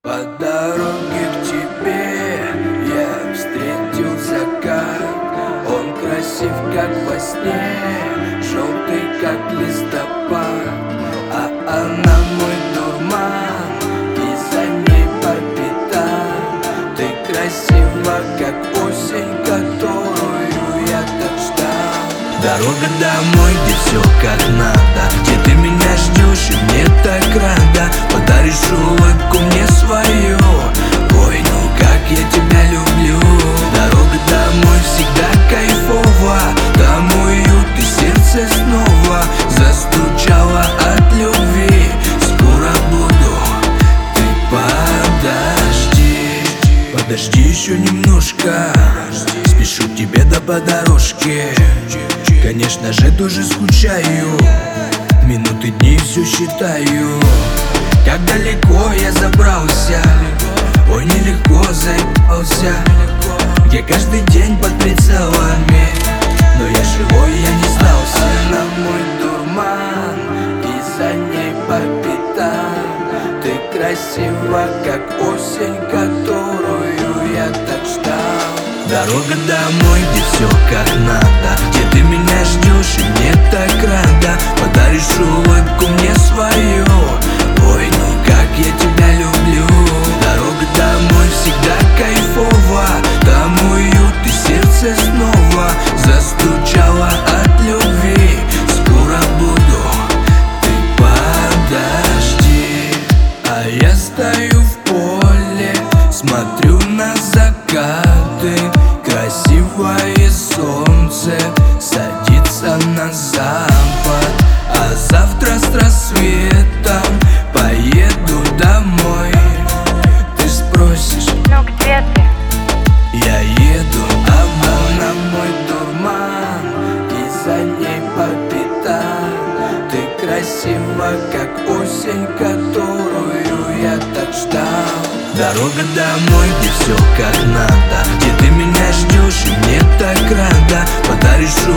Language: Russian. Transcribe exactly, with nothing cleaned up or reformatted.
По дороге к тебе я встретил закат. Он красив, как во сне, желтый, как листопад. А она мой дурман, и за ней по пятам. Ты красива, как осень, которую я так ждал. Дорога домой, где все как надо, где ты меня ждешь и мне так рада. Подаришь улыбку мне свою, ой, ну как я тебя люблю. Дорога домой всегда кайфова, там уют и сердце снова застучало от любви. Скоро буду, ты подожди, подожди еще немножко, спешу к тебе да по дорожке. Конечно же тоже скучаю, минуты, дни все считаю. Как далеко я забрался, ой, нелегко заебался. Где каждый день под прицелами, но я живой, я не сдался. Она мой дурман, и за ней по пятам. Ты красива, как осень, которую я так ждал. Дорога домой, где все как надо, где ты меня ждешь и мне так рада. Подаришь улыбку мне свою, ой, ну как я тебя люблю. Дорога домой всегда кайфова, там уют и сердце снова застучало от любви. Скоро буду, ты подожди. А я стою в поле, смотрю на закаты. Красивое солнце садится на запад, а завтра с рассветом поеду домой. Ты спросишь, ну где ты? я еду, а она мой дурман, и за ней по пятам. Ты красива, как осень, которую я так ждал. Дорога домой, где все как надо, где ты меня ждешь и мне так рада. Подаришь